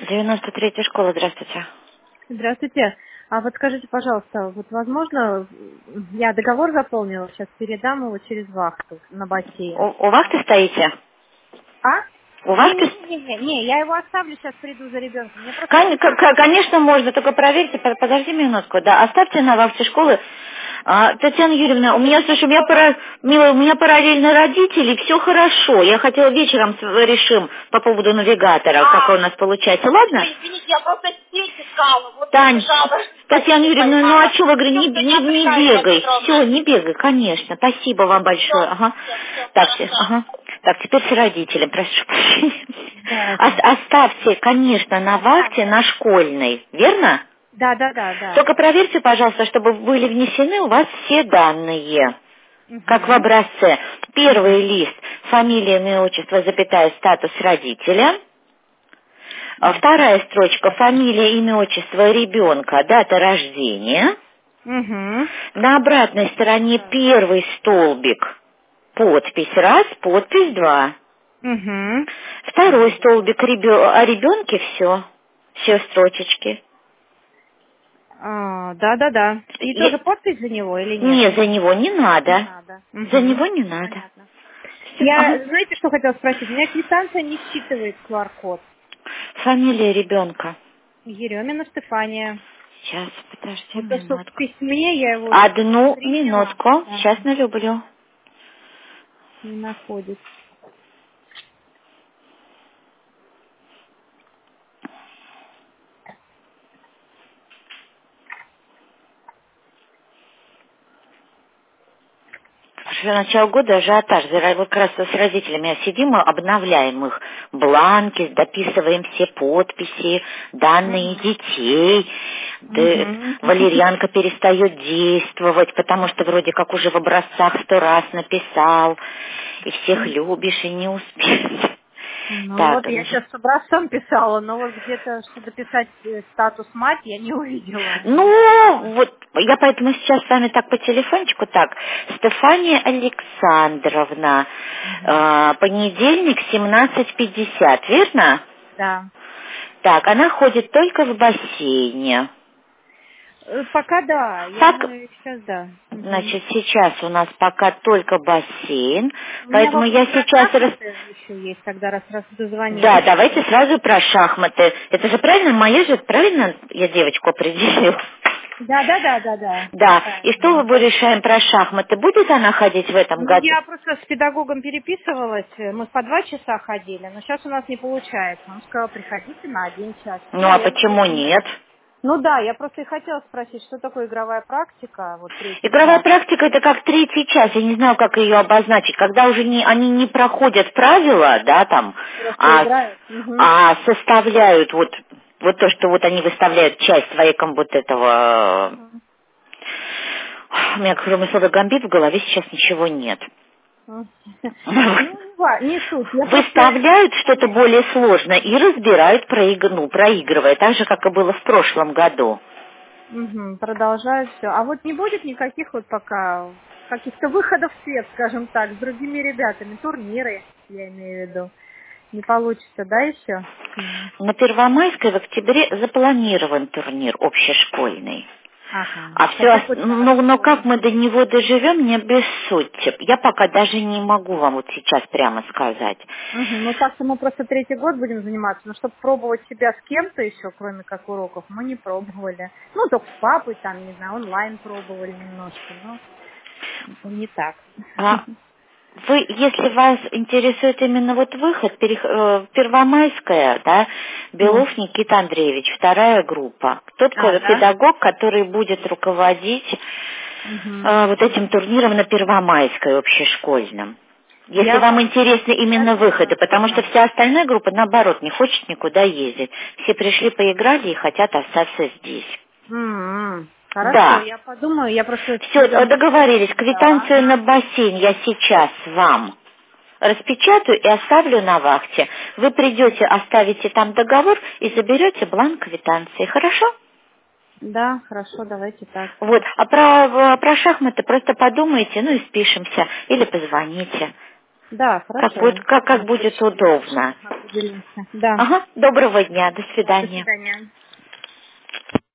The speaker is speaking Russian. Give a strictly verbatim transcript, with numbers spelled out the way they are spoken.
девяносто третья школа, здравствуйте. Здравствуйте. А вот скажите, пожалуйста, вот возможно, я договор заполнила, сейчас передам его через вахту на У, бассейн. у вахты стоите? А? У вахты? Не-не-не, не, я его оставлю, сейчас приду за ребенком. Мне просто Кон- нужно... к- к- Конечно, можно, только проверьте, по- подожди минутку, да, оставьте на вахте школы. А, Татьяна Юрьевна, у меня, слушай, у меня, пара- милая, у меня параллельно родители, все хорошо. Я хотела вечером с- решим по поводу навигатора, как А, у нас получается, хорошо, ладно? извините, я просто сеть искала, вот Тань, побежала, Татьяна не Юрьевна, ну а поймала. что вы, говорю, Все, не, все, не не, не отвлекаю, Мария бегай. Петровна. Все, не бегай, конечно. Спасибо вам большое. Все, Ага. все, все, Так, те- хорошо. ага. Так, теперь с родителем, прошу прощения. Да, Ос- да. Оставьте, конечно, на вахте на школьной, верно? Да, да, да, да. Только проверьте, пожалуйста, чтобы были внесены у вас все данные, как в Угу. образце. Угу. Первый лист — фамилия, имя, отчество, запятая, статус родителя. А Вторая строчка — фамилия, имя, отчество ребенка, дата рождения. Угу. На обратной стороне первый столбик — подпись раз, подпись два. Угу. Второй столбик ребё- о ребенке все, все строчечки. А, да, да, да. И Я- тоже подпись за него или нет? Не, за него не Не надо. надо. За Угу. него не надо. Понятно. Всё, ага. Я, знаете, что хотела спросить? У меня квитанция не считывает ку ар код. Фамилия ребенка. Еремина Стефания. Сейчас, подожди Вот то, что в минутку. письме я его Одну приняла. минутку. Да. Сейчас налюблю. Не находит. С начала года ажиотаж. За- Вот как раз с родителями сидим, мы обновляем их бланки, дописываем все подписи, данные Угу. детей. Да, Угу. валерьянка перестает действовать, потому что вроде как уже в образцах сто раз написал, и всех любишь, и не успеешь. Ну Так, вот, я сейчас с образцом писала, но вот где-то, чтобы писать э, статус мать, я не увидела. Не ну, искала. вот, я поэтому сейчас с вами так по телефончику, так, Стефания Александровна, Мгм. э, понедельник, семнадцать пятьдесят, верно? Да. Так, она ходит только в бассейне. Э, Пока да, я Так, думаю, сейчас да. Мгм. значит, сейчас у нас пока только бассейн, У меня поэтому вопрос я про сейчас... рас- шахматы еще есть, тогда раз, раз Да, дозвонились. давайте сразу про шахматы. Это же правильно, моя же, правильно я девочку определила? Да, да, да, да, да. Да, и что Правильно. мы решаем про шахматы? Будет она ходить в этом Ну, году? я просто с педагогом переписывалась, э, мы по два часа ходили, но сейчас у нас не получается. Он сказал, приходите на один час. Ну, Ну а наверное, почему будем. нет? Ну да, я просто и хотела спросить, что такое игровая практика, вот третий Игровая час. практика — это как третий час, я не знаю, как ее обозначить, когда уже не, они не проходят правила, да, там, Просто а, с- играют. Угу. а составляют вот, вот то, что вот они выставляют часть своей ком- вот этого... У меня кроме слова гамбит в голове сейчас ничего нет. Ну, не, ва- не суть. Я просто Выставляют хочу что-то понять. более сложное и разбирают, проиг- ну, проигрывая, так же, как и было в прошлом году. Мгм, продолжают все. А вот не будет никаких вот пока каких-то выходов в свет, скажем так, с другими ребятами, турниры, я имею в виду. Не получится, да, еще с ними? На Первомайской в октябре запланирован турнир общешкольный. Ага. А По все, какой ну, но как мы скорости? до него доживем, не обессудьте. Я пока даже не могу вам вот сейчас прямо сказать. Мгм. Ну, так что мы просто третий год будем заниматься. Но чтобы пробовать себя с кем-то еще, кроме как уроков, мы не пробовали. Ну, только с папой, там, не знаю, онлайн пробовали немножко, но не так. А вы, если вас интересует именно вот выход, перех- э, Первомайская, да, Ну, Белов Никита Андреевич, вторая группа. Тот а, ко- да? педагог, который будет руководить Угу. э, вот этим турниром на Первомайской общешкольном. Если Я вам вас интересны я именно выходы, думаю, потому что да. вся остальная группа, наоборот, не хочет никуда ездить. Все пришли, поиграли и хотят остаться здесь. М-м. Хорошо, Да. я подумаю. Я просто Все, тебя договорились. ждала. Квитанцию на бассейн я сейчас вам распечатаю и оставлю на вахте. Вы придете, оставите там договор и заберете бланк квитанции. Хорошо? Да, хорошо, давайте так. Вот. А про, про шахматы просто подумайте, ну и спишемся. Или позвоните. Да, хорошо. Как будет, как, как будет удобно. Определимся. Да. Ага, доброго дня, до свидания. До свидания.